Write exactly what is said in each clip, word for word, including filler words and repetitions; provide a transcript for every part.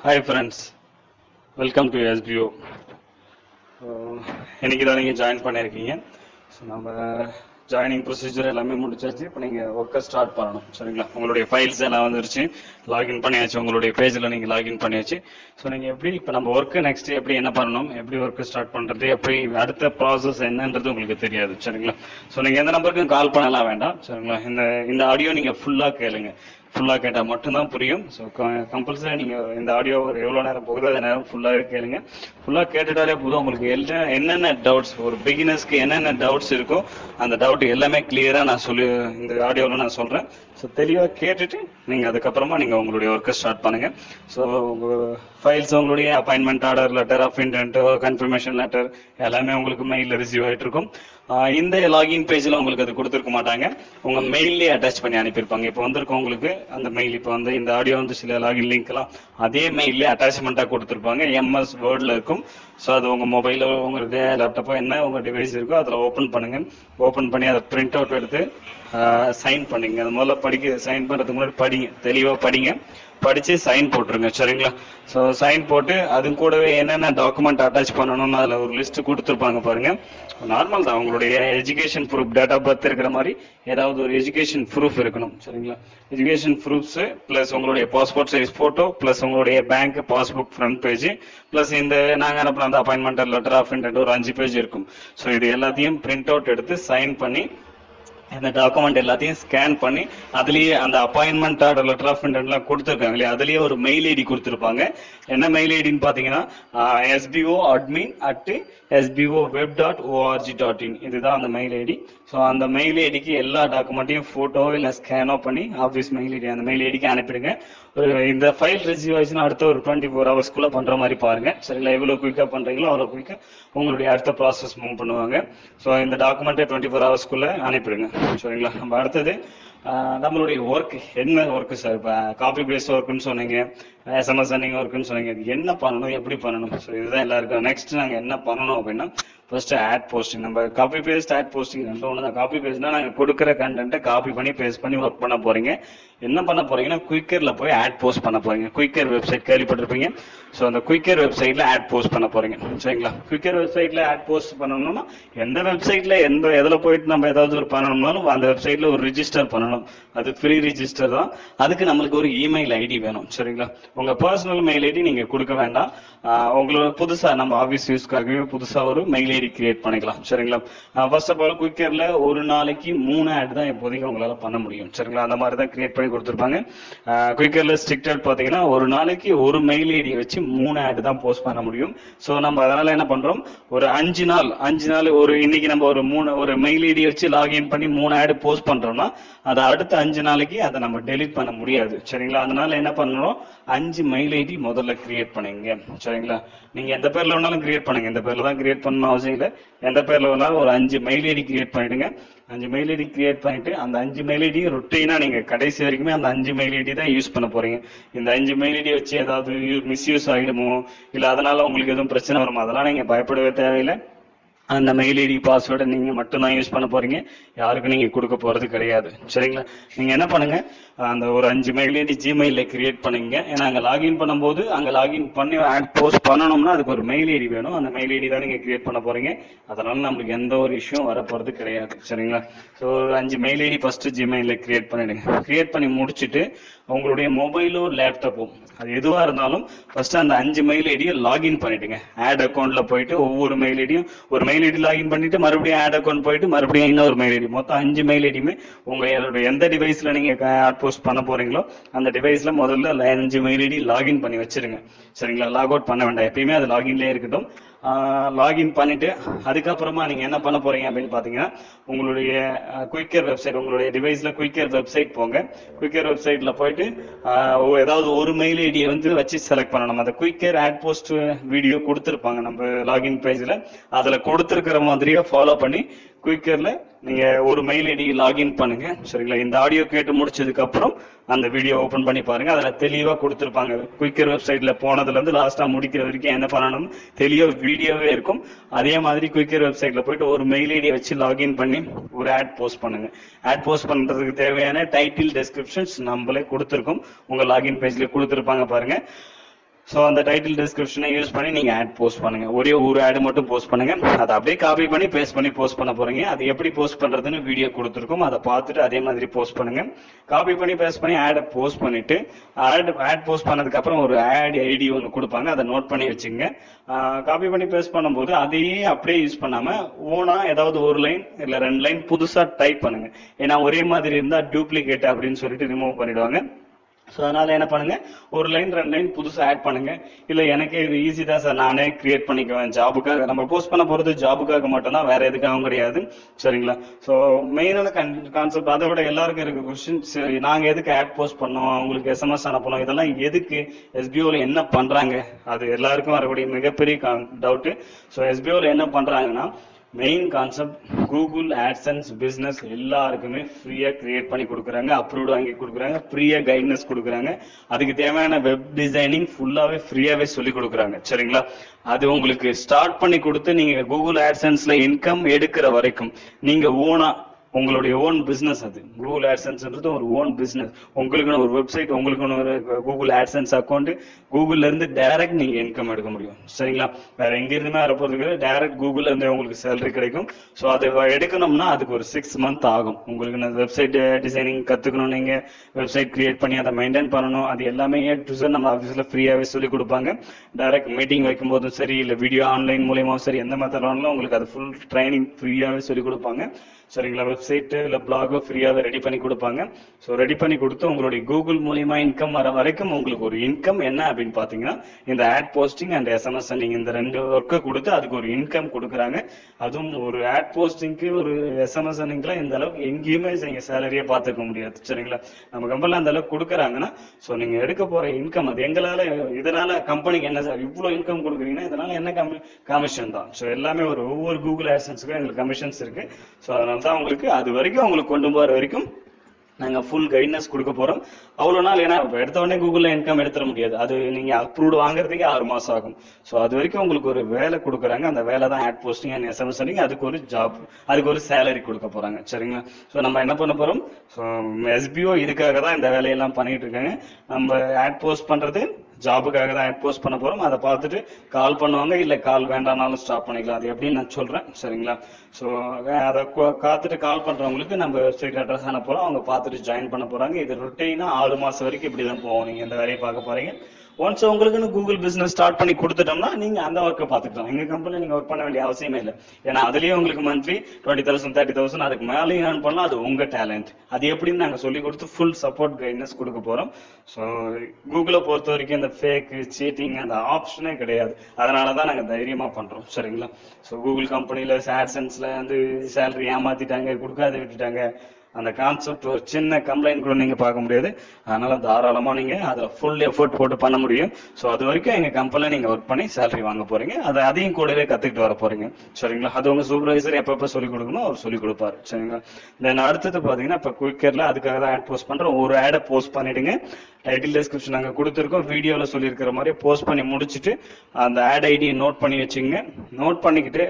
Hi friends, welcome to S B O. இன்னைக்கு தான் நீங்கள் ஜாயின் பண்ணியிருக்கீங்க. ஸோ நம்ம ஜாயினிங் ப்ரொசீஜர் எல்லாமே முடிச்சாச்சு. இப்போ நீங்கள் ஒர்க்கை ஸ்டார்ட் பண்ணணும், சரிங்களா? உங்களுடைய ஃபைல்ஸ் எல்லாம் வந்துருச்சு, லாகின் பண்ணியாச்சு, உங்களுடைய பேஜில் நீங்கள் லாகின் பண்ணியாச்சு. ஸோ நீங்கள் எப்படி இப்போ நம்ம ஒர்க்கு நெக்ஸ்ட் எப்படி என்ன பண்ணணும், எப்படி ஒர்க்கு ஸ்டார்ட் பண்ணுறது, எப்படி அடுத்த ப்ராசஸ் என்னன்றது உங்களுக்கு தெரியாது, சரிங்களா? ஸோ நீங்கள் எந்த நம்பருக்கும் கால் பண்ணலாம் வேண்டாம், சரிங்களா? இந்த இந்த ஆடியோ நீங்கள் ஃபுல்லாக கேளுங்க. ஃபுல்லாக கேட்டால் மட்டும்தான் புரியும். ஸோ கம்பல்சரி நீங்கள் இந்த ஆடியோ ஒரு எவ்வளோ நேரம் போகுதோ அந்த நேரம் ஃபுல்லாகவே கேளுங்க. ஃபுல்லாக கேட்டுட்டாலே போதும். உங்களுக்கு என்ன என்னென்ன டவுட்ஸ், ஒரு பிகினர்ஸ்க்கு என்னென்ன டவுட்ஸ் இருக்கோ அந்த டவுட் எல்லாமே கிளியராக நான் சொல்லி இந்த ஆடியோவில் நான் சொல்கிறேன். ஸோ தெளிவாக கேட்டுட்டு நீங்கள் அதுக்கப்புறமா நீங்கள் உங்களுடைய ஒர்க்கை ஸ்டார்ட் பண்ணுங்கள். ஸோ உங்கள் ஃபைல்ஸ், உங்களுடைய appointment order, letter of intent, confirmation letter எல்லாமே உங்களுக்கு மெயிலில் ரிசீவ் ஆகிட்டு இருக்கும். இந்த லாகின் பேஜில் உங்களுக்கு அது கொடுத்துருக்க மாட்டாங்க, உங்கள் மெயிலே அட்டாச் பண்ணி அனுப்பியிருப்பாங்க. இப்போ வந்திருக்கோம் உங்களுக்கு அந்த மெயில், இப்போ வந்து இந்த ஆடியோ வந்து சில லாகின் லிங்க்லாம் அதே மெயிலே அட்டாச்மெண்ட்டாக கொடுத்துருப்பாங்க. எம்எஸ் வேர்டில் இருக்கும். ஸோ அது உங்கள் மொபைலோ உங்களுடைய லேப்டாப்போ என்ன உங்கள் டிவைஸ் இருக்கோ அதில் ஓப்பன் பண்ணுங்கள். ஓப்பன் பண்ணி அதை பிரிண்ட் அவுட் எடுத்து சைன் பண்ணிங்க. அது முதல்ல படிக்க சைன் பண்ணுறதுக்கு முன்னாடி படிங்க, தெளிவாக படிங்க. படித்து சைன் போட்டுருங்க, சரிங்களா? ஸோ சைன் போட்டு அது கூடவே என்னென்ன டாக்குமெண்ட் அட்டாச் பண்ணணும்னு அதில் ஒரு லிஸ்ட்டு கொடுத்துருப்பாங்க பாருங்கள். நார்மல் தான், உங்களுடைய education proof, date of birth இருக்கிற மாதிரி ஏதாவது ஒரு எஜுகேஷன் ப்ரூஃப் இருக்கணும், சரிங்களா? எஜுகேஷன் ப்ரூஃப்ஸு ப்ளஸ் உங்களுடைய பாஸ்போர்ட் சைஸ் ஃபோட்டோ ப்ளஸ் உங்களுடைய bank passbook front page plus இந்த நாங்கள் அனுப்புகிற அந்த அப்பாயின்மெண்ட் லெட்டர் ஆஃப் இன்டென்ட் ஒரு அஞ்சு பேஜ் இருக்கும். ஸோ இது எல்லாத்தையும் பிரிண்ட் அவுட் எடுத்து சைன் பண்ணி இந்த டாக்குமெண்ட் எல்லாத்தையும் ஸ்கேன் பண்ணி அதுலேயே அந்த அப்பாயின்மெண்ட் ஆர்டர், லெட்டர் ஆஃப் இன்டென்ட்லாம் கொடுத்துருக்காங்க இல்லையா, அதுலேயே ஒரு மெயில் ஐடி கொடுத்துருப்பாங்க. என்ன மெயில் ஐடின்னு பார்த்தீங்கன்னா SPO admin at SPO web dot ORG dot in, இதுதான் அந்த மெயில் ஐடி. ஸோ அந்த மெயில் ஐடிக்கு எல்லா டாக்குமெண்ட்டையும் ஃபோட்டோ இல்லை ஸ்கேனோ பண்ணி ஆஃபீஸ் மெயில் ஐடி அந்த மெயில் ஐடிக்கு அனுப்பிடுங்க. இந்த ஃபைல் ரிசீவ் ஆயிடுச்சுன்னா அடுத்த ஒரு டுவெண்ட்டி ஃபோர் ஹவர்ஸ்க்குள்ளே பண்ணுற மாதிரி பாருங்கள், சரிங்களா? எவ்வளோ குயிக்காக பண்ணுறீங்களோ அவ்வளோ குயிக்காக உங்களுடைய அடுத்த ப்ராசஸ் மூவ் பண்ணுவாங்க. ஸோ இந்த டாக்குமெண்ட்டை டுவெண்ட்டி ஃபோர் ஹவர்ஸ்க்குள்ளே அனுப்பிடுங்க, சரிங்களா? நம்ம அடுத்தது நம்மளுடைய ஒர்க் என்ன ஒர்க்கு சார்? இப்போ காப்பி பேஸ்ட் ஒர்க்குன்னு சொன்னீங்க, எஸ்எம்எஸ் சென்டிங் ஒர்க்குன்னு சொன்னீங்க. இது என்ன பண்ணணும், எப்படி பண்ணணும்? ஸோ இதுதான் எல்லாருக்கும். நெக்ஸ்ட் நாங்கள் என்ன பண்ணணும் அப்படின்னா, ஃபர்ஸ்ட் ஆட் போஸ்டிங். நம்ம காப்பி பேஸ்ட் ஆட் போஸ்டிங் ரெண்டு ஒன்று தான். காப்பி பேஸ்ட்னா நாங்கள் கொடுக்குற கண்டென்ட்டை காப்பி பண்ணி பேஸ்ட் பண்ணி ஒர்க் பண்ண போறீங்க. என்ன பண்ண போறீங்கன்னா குயிக்கரில் போய் ஆட் போஸ்ட் பண்ண போறீங்க. குயிக்கர் வெப்சைட் கேள்விப்பட்டிருப்பீங்க. ஸோ அந்த குயிக்கர் வெப்சைட்டில் ஆட் போஸ்ட் பண்ண போறீங்க, சரிங்களா? குயிக்கர் வெப்சைட்டில் ஆட் போஸ்ட் பண்ணணும்னா எந்த வெப்சைட்டில் எந்த எதில் போயிட்டு நம்ம ஏதாவது ஒரு பண்ணணும்னாலும் அந்த வெப்சைட்டில் ஒரு ரிஜிஸ்டர் பண்ணணும். அது ஃப்ரீ ரிஜிஸ்டர் தான். அதுக்கு நம்மளுக்கு ஒரு இமெயில் ஐடி வேணும், சரிங்களா? உங்கள் பர்சனல் மெயில் ஐடி நீங்கள் கொடுக்க வேண்டாம். உங்களோட புதுசாக நம்ம ஆஃபீஸ் யூஸ்க்காகவே புதுசாக ஒரு மெயில் ஐடி கிரியேட் பண்ணிக்கலாம், சரிங்களா? ஃபர்ஸ்ட் ஆஃப் ஆல் குயிக்கரில் ஒரு நாளைக்கு மூணு ஆட் தான் இப்போதைக்கு உங்களால் பண்ண முடியும், சரிங்களா? அந்த மாதிரி தான் கிரியேட் பண்ணி கொடுத்துருப்பாங்க. குயிக்கரில் ஸ்ட்ரிக்டட் பார்த்தீங்கன்னா ஒரு நாளைக்கு ஒரு மெயில் ஐடியை வச்சு மூணு ஆட் தான் போஸ்ட் பண்ண முடியும். ஸோ நம்ம அதனால் என்ன பண்ணுறோம், ஒரு அஞ்சு நாள் அஞ்சு நாள் ஒரு இன்னைக்கு நம்ம ஒரு மூணு ஒரு மெயில் ஐடியை வச்சு லாகின் பண்ணி மூணு ஆடு போஸ்ட் பண்ணுறோம்னா அதை அடுத்த அஞ்சு நாளைக்கு அதை நம்ம டெலிட் பண்ண முடியாது, சரிங்களா? அதனால என்ன பண்ணணும், அஞ்சு மெயில் ஐடி முதல்ல கிரியேட் பண்ணுங்க, சரிங்களா? நீங்க எந்த பேர்ல வேணாலும் கிரியேட் பண்ணுங்க, இந்த பேர்ல தான் கிரியேட் பண்ணணும் அவசியம் இல்லை. எந்த பேர்ல வேணாலும் ஒரு அஞ்சு மெயில் ஐடி கிரியேட் பண்ணிடுங்க. அஞ்சு மெயில் ஐடி கிரியேட் பண்ணிட்டு அந்த அஞ்சு மெயில் ஐடி ரொட்டீனா நீங்க கடைசி வரைக்குமே அந்த அஞ்சு மெயில் ஐடி தான் யூஸ் பண்ண போறீங்க. இந்த அஞ்சு மெயில் ஐடி வச்சு ஏதாவது மிஸ்யூஸ் ஆகிடுமோ இல்லை அதனால உங்களுக்கு எதுவும் பிரச்சனை வருமோ அதெல்லாம் நீங்க பயப்படவே தேவையில்லை. அந்த மெயில் ஐடி பாஸ்வேர்டை நீங்கள் மட்டும்தான் யூஸ் பண்ண போகிறீங்க, யாருக்கும் நீங்கள் கொடுக்க போகிறது கிடையாது, சரிங்களா? நீங்கள் என்ன பண்ணுங்க, அந்த ஒரு அஞ்சு மெயில் ஐடி ஜிமெயிலில் கிரியேட் பண்ணுங்க. ஏன்னா அங்கே லாகின் பண்ணும்போது அங்கே லாகின் பண்ணி ஆட் போஸ்ட் பண்ணணும்னா அதுக்கு ஒரு மெயில் ஐடி வேணும். அந்த மெயில் ஐடி தான் நீங்கள் கிரியேட் பண்ண போகிறீங்க. அதனால நம்மளுக்கு எந்த ஒரு இஷ்யூவும் வரப்போகிறது கிடையாது, சரிங்களா? ஸோ ஒரு அஞ்சு மெயில் ஐடி ஃபஸ்ட்டு ஜிமெயிலில் கிரியேட் பண்ணிவிடுங்க. கிரியேட் பண்ணி முடிச்சுட்டு உங்களுடைய மொபைலோ லேப்டாப்போ அது எதுவாக இருந்தாலும் ஃபர்ஸ்ட் அந்த அஞ்சு மெயில் ஐடியை லாகின் பண்ணிவிடுங்க. ஆட் அக்கௌண்ட்டில் போயிட்டு ஒவ்வொரு மெயில் ஐடியும் ஒரு மெயில் ஐடி லாகின் பண்ணிட்டு மறுபடியும் ஆட் அக்கௌண்ட் போயிட்டு மறுபடியும் இன்னொரு மெயில் ஐடி, மொத்தம் அஞ்சு மெயில் ஐடியுமே உங்களோட எந்த டிவைஸில் நீங்கள் ஆட் போஸ்ட் பண்ண போகிறீங்களோ அந்த டிவைஸில் முதல்ல அஞ்சு மெயில் ஐடி லாகின் பண்ணி வச்சிருங்க, சரிங்களா? லாக் அவுட் பண்ண வேண்டாம், எப்பயுமே அது லாகின்லேயே இருக்கட்டும். லாகின் பண்ணிவிட்டு அதுக்கப்புறமா நீங்கள் என்ன பண்ண போகிறீங்க அப்படின்னு பார்த்தீங்கன்னா உங்களுடைய குயிக்கர் வெப்சைட், உங்களுடைய டிவைஸில் குயிக்கர் வெப்சைட் போங்க. குயிக்கர் வெப்சைட்டில் போயிட்டு ஏதாவது ஒரு மெயில் ஐடியை வந்து வச்சு செலக்ட் பண்ணணும். அந்த குயிக்கர் ஆட் போஸ்ட் வீடியோ கொடுத்துருப்பாங்க நம்ம லாகின் பேஜில், அதில் கொடுத்துருக்கிற மாதிரியே ஃபாலோ பண்ணி குயிக்கரில் நீங்கள் ஒரு மெயில் ஐடி லாகின் பண்ணுங்க, சரிங்களா? இந்த ஆடியோ கேட்டு முடிச்சதுக்கப்புறம் அந்த வீடியோ ஓப்பன் பண்ணி பாருங்கள், அதில் தெளிவாக கொடுத்துருப்பாங்க. குயிக்கர் வெப்சைட்டில் போனதுலேருந்து லாஸ்ட்டாக முடிக்கிற வரைக்கும் என்ன பண்ணணும் தெளிவாக வீடியோவே இருக்கும். அதே மாதிரி குயிக்கர் வெப்சைட்டில் போயிட்டு ஒரு மெயில் ஐடியை வச்சு லாகின் பண்ணி ஒரு ஆட் போஸ்ட் பண்ணுங்க. ஆட் போஸ்ட் பண்ணுறதுக்கு தேவையான டைட்டில், டெஸ்கிரிப்ஷன்ஸ் நம்மளே கொடுத்துருக்கோம், உங்கள் லாகின் பேஜில் கொடுத்துருப்பாங்க பாருங்கள். ஸோ அந்த டைட்டில் டிஸ்கிரிப்ஷனை யூஸ் பண்ணி நீங்கள் ஆட் போஸ்ட் பண்ணுங்க. ஒரே ஒரு ஆடு மட்டும் போஸ்ட் பண்ணுங்க. அதை அப்படியே காப்பி பண்ணி பேஸ்ட் பண்ணி போஸ்ட் பண்ண போறீங்க. அது எப்படி போஸ்ட் பண்றதுன்னு வீடியோ கொடுத்துருக்கோம், அதை பார்த்துட்டு அதே மாதிரி போஸ்ட் பண்ணுங்க. காப்பி பண்ணி பேஸ்ட் பண்ணி ஆடை போஸ்ட் பண்ணிட்டு ஆட் ஆட் போஸ்ட் பண்ணதுக்கு அப்புறம் ஒரு ஆட் ஐடி ஒன்று கொடுப்பாங்க, அதை நோட் பண்ணி வச்சுங்க. காப்பி பண்ணி பேஸ்ட் பண்ணும்போது அதையே அப்படியே யூஸ் பண்ணாம ஓனா ஏதாவது ஒரு லைன் இல்லை ரெண்டு லைன் புதுசா டைப் பண்ணுங்க. ஏன்னா ஒரே மாதிரி இருந்தா டூப்ளிகேட் அப்படின்னு சொல்லிட்டு ரிமூவ் பண்ணிடுவாங்க. ஸோ அதனால என்ன பண்ணுங்க, ஒரு லைன் ரெண்டு லைன் புதுசாக ஆட் பண்ணுங்க. இல்லை எனக்கு இது ஈஸி தான் சார், நானே கிரியேட் பண்ணிக்குவேன், ஜாபுக்காக நம்ம போஸ்ட் பண்ண போகிறது ஜாபுக்காக மட்டும்தான், வேற எதுக்காகவும் கிடையாது. சரிங்களா? ஸோ மெயினான கன் கான்செப்ட் அதை விட எல்லாருக்கும் இருக்க கொஸ்டின், சரி நாங்கள் எதுக்கு ஆட் போஸ்ட் பண்ணோம், அவங்களுக்கு எஸ்எம்எஸ் அனுப்பணும், இதெல்லாம் எதுக்கு, எஸ்பிஓவில் என்ன பண்ணுறாங்க, அது எல்லாருக்கும் வரக்கூடிய மிகப்பெரிய டவுட்டு. ஸோ எஸ்பிஓவில் என்ன பண்ணுறாங்கன்னா, main concept Google AdSense business எல்லாருக்குமே ஃப்ரீயாக கிரியேட் பண்ணி கொடுக்குறாங்க, அப்ரூவ்டு வாங்கி கொடுக்குறாங்க, ஃப்ரீயாக கைட்னஸ் கொடுக்குறாங்க. அதுக்கு தேவையான வெப் டிசைனிங் ஃபுல்லாகவே ஃப்ரீயாகவே சொல்லி கொடுக்குறாங்க. சரிங்களா? அது உங்களுக்கு ஸ்டார்ட் பண்ணி கொடுத்து நீங்கள் கூகுள் ஆட்சன்ஸில் இன்கம் எடுக்கிற வரைக்கும் நீங்கள் ஓனா உங்களுடைய ஓன் பிஸ்னஸ், அது கூகுள் ஆட்சன்ஸ்ன்றது ஒரு ஓன் பிஸ்னஸ். உங்களுக்குன்னு ஒரு வெப்சைட், உங்களுக்குன்னு ஒரு கூகுள் ஆட்சன்ஸ் அக்கௌண்ட், கூகுள்ல இருந்து டைரக்ட் நீங்க இன்கம் எடுக்க முடியும். சரிங்களா? வேற எங்க இருந்துமே வர போறது கிடையாது, டைரக்ட் கூகுள்ல இருந்து உங்களுக்கு சேலரி கிடைக்கும். ஸோ அதை எடுக்கணும்னா அதுக்கு ஒரு சிக்ஸ் மந்த் ஆகும். உங்களுக்கு வெப்சைட் டிசைனிங் கத்துக்கணும், நீங்க வெப்சைட் கிரியேட் பண்ணி அதை மெயின்டைன் பண்ணணும், அது எல்லாமே ஏ டு Z நம்ம ஆஃபீஸில் ஃப்ரீயாகவே சொல்லி கொடுப்பாங்க. டைரக்ட் மீட்டிங் வைக்கும் போதும் சரி, இல்லை வீடியோ ஆன்லைன் மூலியமாவும் சரி, எந்த மெத்தட் வேணாலும் உங்களுக்கு அது ஃபுல் ட்ரைனிங் ஃப்ரீயாகவே சொல்லி கொடுப்பாங்க. சரிங்களா? வெப்சைட்டு இல்லை பிளாகோ ஃப்ரீயாகவே ரெடி பண்ணி கொடுப்பாங்க. ஸோ ரெடி பண்ணி கொடுத்து உங்களுடைய கூகுள் மூலியமா இன்கம் வர வரைக்கும் உங்களுக்கு ஒரு இன்கம் என்ன அப்படின்னு பார்த்தீங்கன்னா, இந்த ஆட் போஸ்டிங் அண்ட் எஸ்எம்எஸ் நீங்கள் இந்த ரெண்டு ஒர்க்கை கொடுத்து அதுக்கு ஒரு இன்கம் கொடுக்குறாங்க. அதுவும் ஒரு ஆட் போஸ்டிங்க்கு ஒரு எஸ்எம்எஸ் அன்னிங்கெலாம் இந்த அளவுக்கு எங்கேயுமே நீங்கள் சேலரியை பார்த்துக்க முடியாது. சரிங்களா? நம்ம கம்பெனியில் அந்த அளவுக்கு கொடுக்குறாங்கன்னா, ஸோ நீங்கள் எடுக்க போகிற இன்கம் அது எங்களால், இதனால் கம்பெனிக்கு என்ன சார் இவ்வளோ இன்கம் கொடுக்குறீங்கன்னா, இதனால் என்ன கம்மி கமிஷன் தான். ஸோ எல்லாமே ஒரு ஒவ்வொரு கூகுள் ஆட்சன்ஸுக்கும் எங்களுக்கு கமிஷன்ஸ் இருக்குது. ஸோ அதனால தான் உங்களுக்கு அது வரைக்கும் உங்களுக்கு கொண்டு போகிற வரைக்கும் நாங்கள் ஃபுல் கைட்னஸ் கொடுக்க போகிறோம். அவ்வளோ நாள், ஏன்னா இப்போ எடுத்த உடனே கூகுளில் இன்கம் எடுத்துட முடியாது, அது நீங்கள் அப்ரூவ்டு வாங்குறதுக்கே ஆறு மாதம் ஆகும். ஸோ அது வரைக்கும் உங்களுக்கு ஒரு வேலை கொடுக்குறாங்க, அந்த வேலை தான் ஆட் போஸ்டிங் அண்ட் எஸ்எம்எஸ் அன்னிங், அதுக்கு ஒரு ஜாப், அதுக்கு ஒரு சேலரி கொடுக்க போகிறாங்க. சரிங்களா? ஸோ நம்ம என்ன பண்ண போகிறோம், ஸோ எஸ்பிஓ இதுக்காக தான் இந்த வேலையெல்லாம் பண்ணிட்டு இருக்காங்க. நம்ம ஆட் போஸ்ட் பண்ணுறது ஜாபுக்காக தான் ஆட் போஸ்ட் பண்ண போகிறோம். அதை பார்த்துட்டு கால் பண்ணுவாங்க, இல்லை கால் வேண்டாம்னாலும் ஸ்டாப் பண்ணிக்கலாம், அது எப்படின்னு நான் சொல்கிறேன். சரிங்களா? ஸோ அதை காத்துட்டு கால் பண்ணுறவங்களுக்கு நம்ம வெப்சைட் அட்ரஸ் அனுப்புகிறோம், அவங்க பார்த்துட்டு ஜாயின் பண்ண போகிறாங்க. இது ரொட்டீனாக ஆறு மாதம் வரைக்கும் இப்படி தான் போவோம். நீங்கள் இந்த வேலையை பார்க்க போகிறீங்க. ஒன்ஸ் உங்களுக்குன்னு கூகுள் பிஸ்னஸ் ஸ்டார்ட் பண்ணி கொடுத்துட்டோம்னா நீங்கள் அந்த ஒர்க்கை பார்த்துக்கலாம். எங்கள் கம்பெனியில் நீங்கள் ஒர்க் பண்ண வேண்டிய அவசியமே இல்லை. ஏன்னா அதுலேயே உங்களுக்கு monthly twenty thousand thirty thousand அதுக்கு மேலேயும் ஏர்ன் பண்ணலாம். அது உங்கள் டேலண்ட், அது எப்படின்னு நாங்கள் சொல்லி கொடுத்து ஃபுல் சப்போர்ட் கைட்னஸ் கொடுக்க போகிறோம். ஸோ கூகுளை பொறுத்த வரைக்கும் இந்த ஃபேக்கு சீட்டிங் அந்த ஆப்ஷனே கிடையாது. அதனால தான் நாங்கள் தைரியமாக பண்ணுறோம். சரிங்களா? ஸோ கூகுள் கம்பெனியில் ஆட்சன்ஸில் வந்து சேலரி ஏமாற்றிட்டாங்க, கொடுக்காத விட்டுட்டாங்க, அந்த கான்செப்ட் ஒரு சின்ன கம்ப்ளைண்ட் கூட நீங்கள் பார்க்க முடியாது. அதனால் தாராளமாக நீங்கள் அதில் ஃபுல் எஃபோர்ட் போட்டு பண்ண முடியும். ஸோ அது வரைக்கும் எங்கள் கம்பெனியில் நீங்கள் ஒர்க் பண்ணி சேலரி வாங்க போகிறீங்க, அதை அதையும் கூடவே கற்றுக்கிட்டு வர போகிறீங்க. சரிங்களா? அது உங்கள் சூப்பர்வைசர் எப்பப்போ சொல்லிக் கொடுக்கணும் அவர் சொல்லிக் கொடுப்பாரு. சரிங்களா? தென் அடுத்தது பார்த்தீங்கன்னா, இப்போ குயிக்கரில் அதுக்காக தான் ஆட் போஸ்ட் பண்ணுறோம். ஒரு ஆடை போஸ்ட் பண்ணிவிடுங்க, டைட்டில் டிஸ்கிரிப்ஷன் நாங்கள் கொடுத்துருக்கோம், வீடியோவில் சொல்லியிருக்கிற மாதிரி போஸ்ட் பண்ணி முடிச்சுட்டு அந்த ஆட் ஐடியை நோட் பண்ணி வச்சுங்க. நோட் பண்ணிக்கிட்டு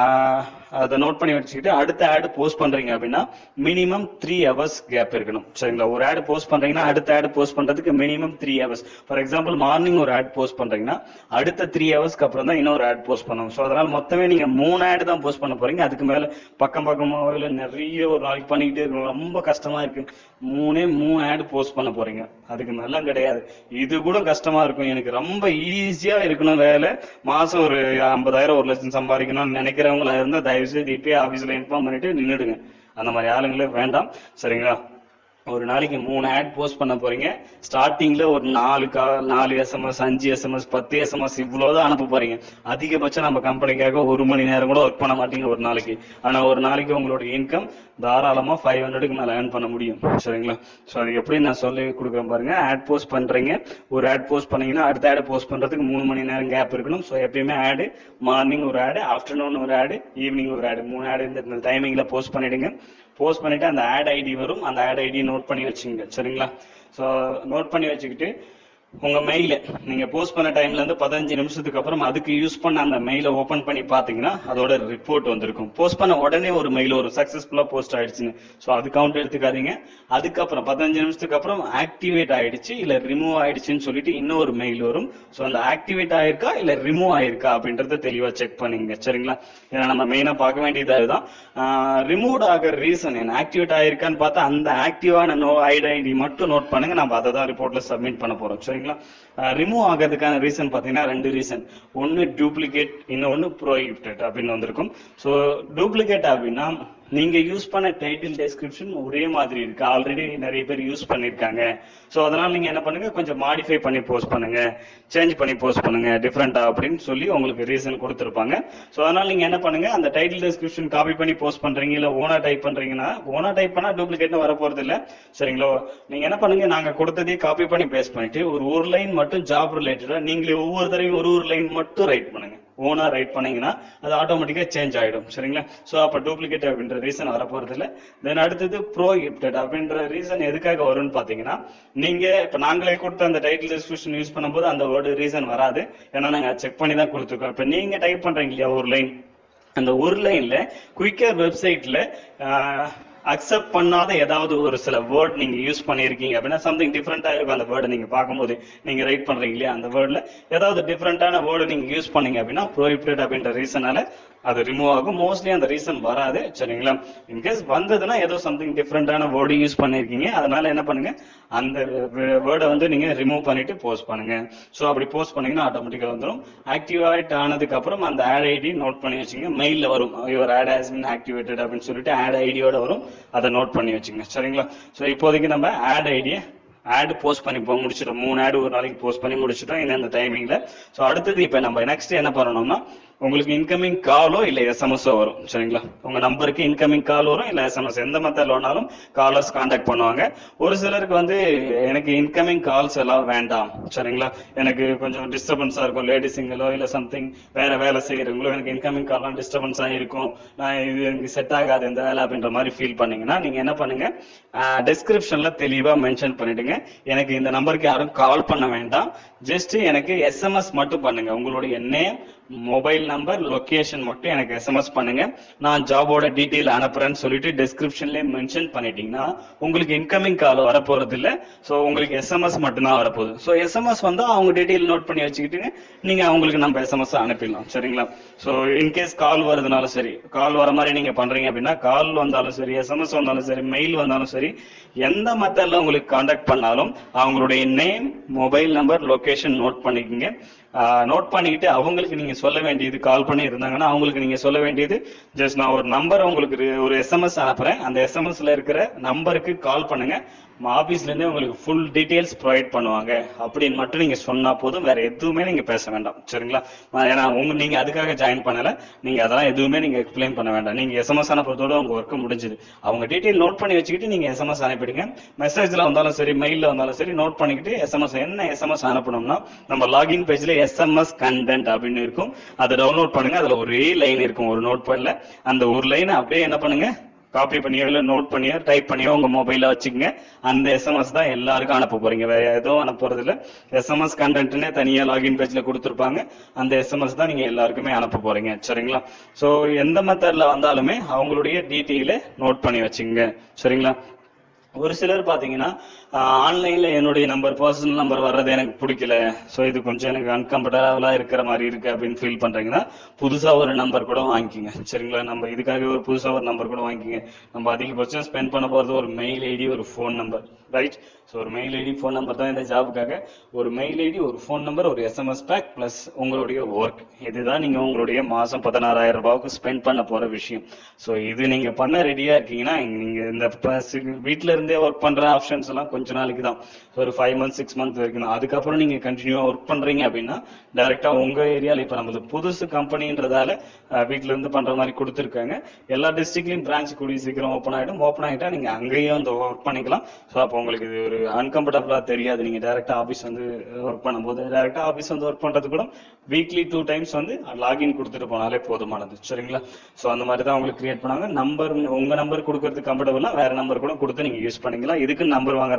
அதை நோட் பண்ணி வச்சுக்கிட்டு அடுத்த ஆடு போஸ்ட் பண்ணுறீங்க அப்படின்னா மினிமம் த்ரீ ஹவர்ஸ் கேப் இருக்கணும். சரிங்களா? ஒரு ஆடு போஸ்ட் பண்ணுறீங்கன்னா அடுத்த ஆடு போஸ்ட் பண்ணுறதுக்கு minimum three hours. For example morning ஒரு ஆட் போஸ்ட் பண்ணுறீங்கன்னா அடுத்த த்ரீ ஹவர்ஸ்க்கு அப்புறம் தான் இன்னொரு ஆட் போஸ்ட் பண்ணணும். ஸோ அதனால் மொத்தமே நீங்கள் மூணு ஆடு தான் போஸ்ட் பண்ண போகிறீங்க. அதுக்கு மேலே பக்கம் பக்கமாக இல்லை நிறைய ஒரு நாளைக்கு பண்ணிக்கிட்டே இருக்கும், ரொம்ப கஷ்டமாக இருக்குது. மூணே மூணு ஆடு போஸ்ட் பண்ண போகிறீங்க, அதுக்கு நல்லா கிடையாது. இது கூட கஷ்டமாக இருக்கும், எனக்கு ரொம்ப ஈஸியாக இருக்கணும் வேலை, மாதம் ஒரு ஐம்பதாயிரம் ஒரு லட்சம் சம்பாதிக்கணும்னு நினைக்கிறவங்களா இருந்தால் தயவுசெய்து இப்பயே ஆஃபீஸில் இன்ஃபார்ம் பண்ணிட்டு நின்றுடுங்க. அந்த மாதிரி ஆளுங்களே வேண்டாம். சரிங்களா? ஒரு நாளைக்கு மூணு ஆட் போஸ்ட் பண்ண போறீங்க. ஸ்டார்டிங்ல ஒரு நாலு கா நாலு எஸ்எம்எஸ், அஞ்சு எஸ்எம்எஸ், பத்து எஸ்எம்எஸ் இவ்வளவுதான் அனுப்ப போறீங்க. அதிகபட்சம் நம்ம கம்பெனிக்காக ஒரு மணி நேரம் கூட ஒர்க் பண்ண மாட்டீங்க ஒரு நாளைக்கு. ஆனா ஒரு நாளைக்கு உங்களோட இன்கம் தாராளமா ஃபைவ் ஹண்ட்ரடுக்கு மேல ஏர்ன் பண்ண முடியும். சரிங்களா? ஸோ அது எப்படி நான் சொல்லி கொடுக்குறேன் பாருங்க. ஆட் போஸ்ட் பண்றீங்க, ஒரு ஆட் போஸ்ட் பண்ணீங்கன்னா அடுத்த ஆட் போஸ்ட் பண்றதுக்கு மூணு மணி நேரம் கேப் இருக்கணும். ஸோ எப்பயுமே ஆடு மார்னிங் ஒரு ஆடு, ஆஃப்டர்நூன் ஒரு ஆடு, ஈவினிங் ஒரு ஆடு, மூணு ஆடு இந்த டைமிங்ல போஸ்ட் பண்ணிடுங்க. போஸ்ட் பண்ணிட்டு அந்த ஆட் ஐடி வரும், அந்த ஆட் ஐடி நோட் பண்ணி வச்சுங்க. சரிங்களா? ஸோ நோட் பண்ணி வச்சுக்கிட்டு உங்க மெயில நீங்க போஸ்ட் பண்ண டைம்ல இருந்து பதினஞ்சு நிமிஷத்துக்கு அப்புறம் அதுக்கு யூஸ் பண்ண அந்த மெயிலை ஓபன் பண்ணி பாத்தீங்கன்னா அதோட ரிப்போர்ட் வந்திருக்கும். போஸ்ட் பண்ண உடனே ஒரு மெயில் ஒரு சக்சஸ்ஃபுல்லா போஸ்ட் ஆயிடுச்சுன்னு. ஸோ அது கவுண்ட் எடுத்துக்காதீங்க. அதுக்கப்புறம் பதினஞ்சு நிமிஷத்துக்கு அப்புறம் ஆக்டிவேட் ஆயிடுச்சு இல்ல ரிமூவ் ஆயிடுச்சுன்னு சொல்லிட்டு இன்னொரு மெயில் வரும். ஸோ அந்த ஆக்டிவேட் ஆயிருக்கா இல்ல ரிமூவ் ஆயிருக்கா அப்படின்றத தெளிவா செக் பண்ணிங்க. சரிங்களா? ஏன்னா நம்ம மெயினா பார்க்க வேண்டியது அதுதான். ரிமூவ் ஆகிற ரீசன் என்ன, ஆக்டிவேட் ஆயிருக்கான்னு பார்த்தா அந்த ஆக்டிவான நோ ஐடி ஐடி மட்டும் நோட் பண்ணுங்க. நம்ம அதை தான் ரிப்போர்ட்ல சப்மிட் பண்ண போறோம். சரிங்களா? ரிமூவ் ஆகிறதுக்கான ரீசன் பார்த்தீங்கன்னா ரெண்டு ரீசன். ஒன்று டூப்ளிகேட், இன்னொன்று ப்ரோஹிபிட்டட் அப்படின்னு வந்திருக்கும். ஸோ டூப்ளிகேட் அப்படின்னா நீங்க யூஸ் பண்ண டைட்டில் டெஸ்கிரிப்ஷன் ஒரே மாதிரி இருக்கு, ஆல்ரெடி நிறைய பேர் யூஸ் பண்ணிருக்காங்க. ஸோ அதனால நீங்க என்ன பண்ணுங்க, கொஞ்சம் மாடிஃபை பண்ணி போஸ்ட் பண்ணுங்க, சேஞ்ச் பண்ணி போஸ்ட் பண்ணுங்க டிஃப்ரெண்டா அப்படின்னு சொல்லி உங்களுக்கு ரீசன் கொடுத்துருப்பாங்க. ஸோ அதனால நீங்க என்ன பண்ணுங்க, அந்த டைட்டில் டெஸ்கிரிப்ஷன் காப்பி பண்ணி போஸ்ட் பண்றீங்க இல்ல ஓனா டைப் பண்றீங்கன்னா, ஓனா டைப் பண்ணா டூப்ளிகேட்னு வர போறது இல்ல. சரிங்களா? நீங்க என்ன பண்ணுங்க, நாங்க கொடுத்ததே காப்பி பண்ணி பேஸ்ட் பண்ணிட்டு ஒரு ஒரு லைன் மட்டும் ஜாப் ரிலேட்டடா நீங்களே ஒவ்வொரு தடவையும் ஒரு ஒரு லைன் மட்டும் ரைட் பண்ணுங்க. ஓனா ரைட் பண்ணீங்கன்னா அது ஆட்டோமேட்டிக்கா சேஞ்ச் ஆயிடும். சரிங்களா? ஸோ அப்போ டூப்ளிகேட் அப்படின்ற ரீசன் வரப்போறது இல்லை. தென் அடுத்தது ப்ரோஹிபிட்டட் அப்படின்ற ரீசன் எதுக்காக வரும்னு பாத்தீங்கன்னா, நீங்க இப்ப நாங்களே கொடுத்த அந்த டைட்டில் டிஸ்கிரிப்ஷன் யூஸ் பண்ணும்போது அந்த வேர்டு ரீசன் வராது. ஏன்னா நாங்க செக் பண்ணி தான் கொடுத்துருக்கோம். இப்ப நீங்க டைப் பண்றீங்க இல்லையா ஒரு லைன், அந்த ஒரு லைன்ல குயிக்கர் வெப்சைட்ல அக்செப்ட் பண்ணாத ஏதாவது ஒரு சில வேர்ட் நீங்க யூஸ் பண்ணிருக்கீங்க அப்படின்னா சம்திங் டிஃப்ரெண்டா இருக்கும். அந்த வேர்டை நீங்க பார்க்கும்போது நீங்க ரைட் பண்றீங்க இல்லையா, அந்த வேர்ட்ல ஏதாவது டிஃப்ரெண்டான வேர்டு நீங்க யூஸ் பண்ணீங்க அப்படின்னா ப்ரோஹிபிட்டட் அப்படின்ற ரீசனால அது ரிமூவ் ஆகும். மோஸ்ட்லி அந்த ரீசன் வராது. சரிங்களா? இன்கேஸ் வந்ததுன்னா ஏதோ சம்திங் டிஃப்ரெண்டான வேர்டு யூஸ் பண்ணிருக்கீங்க, அதனால என்ன பண்ணுங்க, அந்த வேர்டை வந்து நீங்க ரிமூவ் பண்ணிட்டு போஸ்ட் பண்ணுங்க. ஸோ அப்படி போஸ்ட் பண்ணீங்கன்னா ஆட்டோமேட்டிக்கா வந்துடும். ஆக்டிவேட் ஆனதுக்கு அப்புறம் அந்த ஆட் ஐடி நோட் பண்ணி வச்சுங்க. மெயில்ல வரும், your ad has been activated அப்படின்னு சொல்லிட்டு ஆட் ஐடியோட வரும். அதை நோட் பண்ணி வச்சுங்க. சரிங்களா? ஸோ இப்போதைக்கு நம்ம ஆட் ஐடியை ஆட் போஸ்ட் பண்ணி முடிச்சிட்டோம். மூணு ஆடு ஒரு நாளைக்கு போஸ்ட் பண்ணி முடிச்சிட்டோம் இந்த டைமிங்ல. ஸோ அடுத்தது இப்போ நம்ம நெக்ஸ்ட் என்ன பண்ணணும்னா, உங்களுக்கு இன்கமிங் காலோ இல்ல எஸ்எம்எஸோ வரும். சரிங்களா? உங்க நம்பருக்கு இன்கமிங் கால் வரும் இல்ல எஸ்எம்எஸ், எந்த மெத்தட்ல வேணாலும் காலர்ஸ் கான்டாக்ட் பண்ணுவாங்க. ஒரு சிலருக்கு வந்து எனக்கு இன்கமிங் கால்ஸ் எல்லாம் வேண்டாம், சரிங்களா, எனக்கு கொஞ்சம் டிஸ்டர்பன்ஸா இருக்கும், லேடிஸுங்களோ இல்ல சம்திங் வேற வேலை செய்யறவங்களோ எனக்கு இன்கமிங் கால்லாம் டிஸ்டர்பன்ஸா இருக்கும், நான் இது எனக்கு செட் ஆகாது இந்த வேலை அப்படின்ற மாதிரி ஃபீல் பண்ணீங்கன்னா நீங்க என்ன பண்ணுங்க, டிஸ்கிரிப்ஷன்ல தெளிவா மென்ஷன் பண்ணிடுங்க, எனக்கு இந்த நம்பருக்கு யாரும் கால் பண்ண வேண்டாம், ஜஸ்ட் எனக்கு எஸ்எம்எஸ் மட்டும் பண்ணுங்க, உங்களுடைய நேம், மொபைல் நம்பர், லொகேஷன் மட்டும் எனக்கு எஸ்எம்எஸ் பண்ணுங்க, நான் ஜாபோட டீட்டெயில் அனுப்புறேன்னு சொல்லிட்டு டிஸ்கிரிப்ஷன்ல மென்ஷன் பண்ணிட்டீங்கன்னா உங்களுக்கு இன்கமிங் கால் வரப்போறது இல்ல. ஸோ உங்களுக்கு எஸ்எம்எஸ் மட்டும் தான் வரப்போகுது. ஸோ எஸ்எம்எஸ் வந்தா அவங்க டீட்டெயில் நோட் பண்ணி வச்சுக்கிட்டு நீங்க அவங்களுக்கு நம்ம எஸ்எம்எஸ் அனுப்பிடலாம். சரிங்களா? ஸோ இன்கேஸ் கால் வருதுனாலும் சரி, கால் வர மாதிரி நீங்க பண்றீங்க அப்படின்னா, கால் வந்தாலும் சரி, எஸ்எம்எஸ் வந்தாலும் சரி, மெயில் வந்தாலும் சரி, எந்த மெத்தட்ல உங்களுக்கு கான்டாக்ட் பண்ணாலும் அவங்களுடைய name, mobile number, location note பண்ணிக்கோங்க. நோட் பண்ணிக்கிட்டு அவங்களுக்கு நீங்க சொல்ல வேண்டியது, கால் பண்ணி இருந்தாங்கன்னா அவங்களுக்கு நீங்க சொல்ல வேண்டியது, ஜஸ்ட் நான் ஒரு நம்பர் உங்களுக்கு ஒரு எஸ்எம்எஸ் அனுப்புறேன், அந்த எஸ்எம்எஸ்ல இருக்கிற நம்பருக்கு கால் பண்ணுங்க, ஆபீஸ்ல இருந்தே உங்களுக்கு ஃபுல் டீடைல்ஸ் ப்ரொவைட் பண்ணுவாங்க அப்படின்னு மட்டும் நீங்க சொன்னா போதும். வேற எதுவுமே நீங்க பேச வேண்டாம். சரிங்களா? ஏன்னா உங்க நீங்க அதுக்காக ஜாயின் பண்ணல, நீங்க அதெல்லாம் எதுவுமே நீங்க எக்ஸ்பிளைன் பண்ண வேண்டாம். நீங்க எஸ்எம்எஸ் அனுப்புறதோட உங்க ஒர்க் முடிஞ்சது. அவங்க டீடைல் நோட் பண்ணி வச்சுக்கிட்டு நீங்க எஸ்எம்எஸ் அனுப்பிடுங்க. மெசேஜ்ல வந்தாலும் சரி, மெயில்ல வந்தாலும் சரி, நோட் பண்ணிக்கிட்டு எஸ்எம்எஸ், என்ன எஸ்எம்எஸ் அனுப்பணும்னா நம்ம லாகின் பேஜ்ல எஸ்எம்எஸ் கண்டென்ட் அப்படின்னு இருக்கும், அதை டவுன்லோட் பண்ணுங்க. அதுல ஒரே லைன் இருக்கும் ஒரு நோட் பேட்ல, அந்த ஒரு லைனை அப்படியே என்ன பண்ணுங்க, காப்பி பண்ணியோ இல்ல நோட் பண்ணியோ டைப் பண்ணியோ உங்க மொபைல்ல வச்சுக்கோங்க. அந்த எஸ்எம்எஸ் தான் எல்லாருக்கும் அனுப்ப போறீங்க, வேற எதுவும் அனுப்புறது இல்ல. எஸ்எம்எஸ் கண்டென்ட்னே தனியா லாகின் பேஜ்ல கொடுத்துருப்பாங்க, அந்த எஸ்எம்எஸ் தான் நீங்க எல்லாருக்குமே அனுப்ப போறீங்க. சரிங்களா? சோ எந்த மெத்தட்ல வந்தாலுமே அவங்களுடைய டீட்டெயில நோட் பண்ணி வச்சுங்க. சரிங்களா? ஒரு சிலர் பாத்தீங்கன்னா ஆன்லைன்ல என்னுடைய நம்பர், பர்சனல் நம்பர் வர்றது எனக்கு பிடிக்கல, ஸோ இது கொஞ்சம் எனக்கு அன்கம்ஃபர்டபுளா இருக்கிற மாதிரி இருக்கு அப்படின்னு ஃபீல் பண்றீங்கன்னா புதுசா ஒரு நம்பர் கூட வாங்கிக்கோங்க. சரிங்களா? நம்ம இதுக்காக ஒரு புதுசா ஒரு நம்பர் கூட வாங்கிக்கோங்க. நம்ம அதிகபட்சம் ஸ்பெண்ட் பண்ண போறது ஒரு மெயில் ஐடி, ஒரு ஃபோன் நம்பர், ரைட்? ஸோ ஒரு மெயில் ஐடி, ஃபோன் நம்பர் தான் இந்த ஜாபுக்காக. ஒரு மெயில் ஐடி, ஒரு ஃபோன் நம்பர், ஒரு எஸ்எம்எஸ் பேக் பிளஸ் உங்களுடைய ஒர்க், இதுதான் நீங்க உங்களுடைய மாசம் பதினாறாயிரம் ரூபாய்க்கு ஸ்பெண்ட் பண்ண போற விஷயம். ஸோ இது நீங்க பண்ண ரெடியா இருக்கீங்கன்னா, நீங்க இந்த வீட்டுல இருந்தே ஒர்க் பண்ற ஆப்ஷன்ஸ் எல்லாம் கொஞ்ச நாளைக்கு தான், ஒரு ஃபைவ் மந்த்ஸ் சிக்ஸ் மந்த் வரைக்கும் தான். அதுக்கப்புறம் நீங்க கண்டினியூவா ஒர்க் பண்றீங்க அப்படின்னா டைரக்டா உங்க ஏரியால, இப்ப நமது புதுசு கம்பெனின்றதால வீட்டுல இருந்து பண்ற மாதிரி கொடுத்துருக்காங்க. எல்லா டிஸ்ட்ரிக்ட்லயும் பிரான்ச் கூடிய சீக்கிரம் ஓப்பன் ஆயிடும். ஓப்பன் ஆகிட்டா நீங்க அங்கேயும் வந்து ஒர்க் பண்ணிக்கலாம். ஸோ அப்போ உங்களுக்கு இது ஒரு அன்கம்ஃபர்டபுளா தெரியாது. நீங்க டைரக்டா ஆஃபீஸ் வந்து ஒர்க் பண்ணும்போது, டைரக்டா ஆஃபீஸ் வந்து ஒர்க் பண்றது கூட வீக்லி டூ டைம்ஸ் வந்து லாகின் கொடுத்துட்டு போனாலே போதுமானது. சரிங்களா? ஸோ அந்த மாதிரி தான் உங்களுக்கு கிரியேட் பண்ணாங்க. நம்பர் உங்க நம்பர் கொடுக்கறது கம்ஃபர்டபுளா வேற நம்பர் கூட கொடுத்து நீங்க யூஸ் பண்ணிக்கலாம். இதுக்கு நம்பர் வாங்குறதுனா